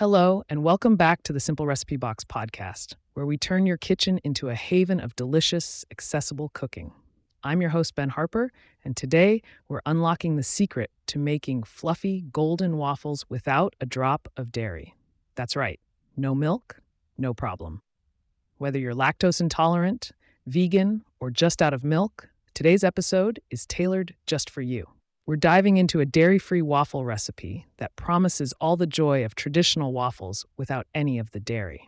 Hello, and welcome back to the Simple Recipe Box podcast, where we turn your kitchen into a haven of delicious, accessible cooking. I'm your host, Ben Harper, and today we're unlocking the secret to making fluffy, golden waffles without a drop of dairy. That's right, no milk, no problem. Whether you're lactose intolerant, vegan, or just out of milk, today's episode is tailored just for you. We're diving into a dairy-free waffle recipe that promises all the joy of traditional waffles without any of the dairy.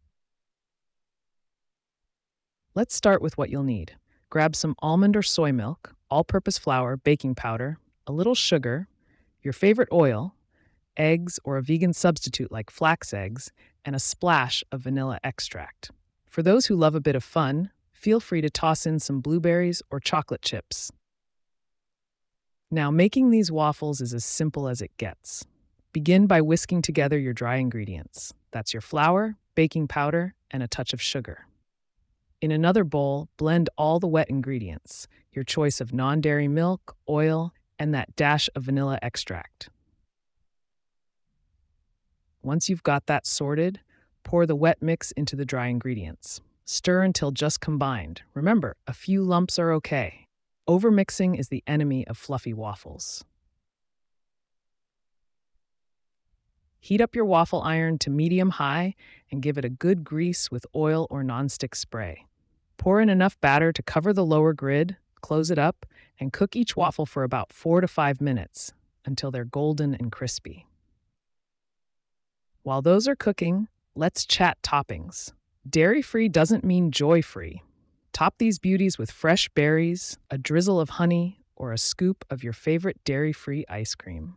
Let's start with what you'll need. Grab some almond or soy milk, all-purpose flour, baking powder, a little sugar, your favorite oil, eggs or a vegan substitute like flax eggs, and a splash of vanilla extract. For those who love a bit of fun, feel free to toss in some blueberries or chocolate chips. Now, making these waffles is as simple as it gets. Begin by whisking together your dry ingredients. That's your flour, baking powder, and a touch of sugar. In another bowl, blend all the wet ingredients, your choice of non-dairy milk, oil, and that dash of vanilla extract. Once you've got that sorted, pour the wet mix into the dry ingredients. Stir until just combined. Remember, a few lumps are okay. Overmixing is the enemy of fluffy waffles. Heat up your waffle iron to medium-high and give it a good grease with oil or nonstick spray. Pour in enough batter to cover the lower grid, close it up, and cook each waffle for about 4 to 5 minutes until they're golden and crispy. While those are cooking, let's chat toppings. Dairy-free doesn't mean joy-free. Top these beauties with fresh berries, a drizzle of honey, or a scoop of your favorite dairy-free ice cream.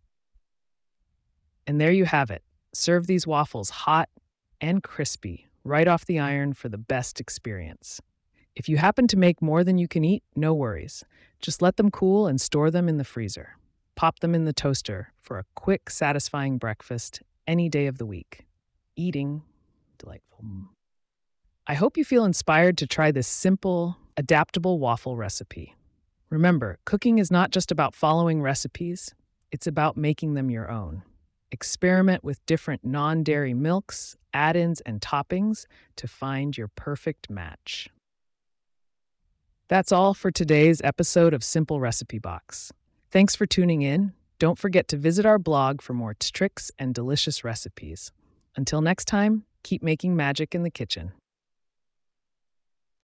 And there you have it. Serve these waffles hot and crispy, right off the iron for the best experience. If you happen to make more than you can eat, no worries. Just let them cool and store them in the freezer. Pop them in the toaster for a quick, satisfying breakfast any day of the week. Eating, delightful. I hope you feel inspired to try this simple, adaptable waffle recipe. Remember, cooking is not just about following recipes, it's about making them your own. Experiment with different non-dairy milks, add-ins, and toppings to find your perfect match. That's all for today's episode of Simple Recipe Box. Thanks for tuning in. Don't forget to visit our blog for more tricks and delicious recipes. Until next time, keep making magic in the kitchen.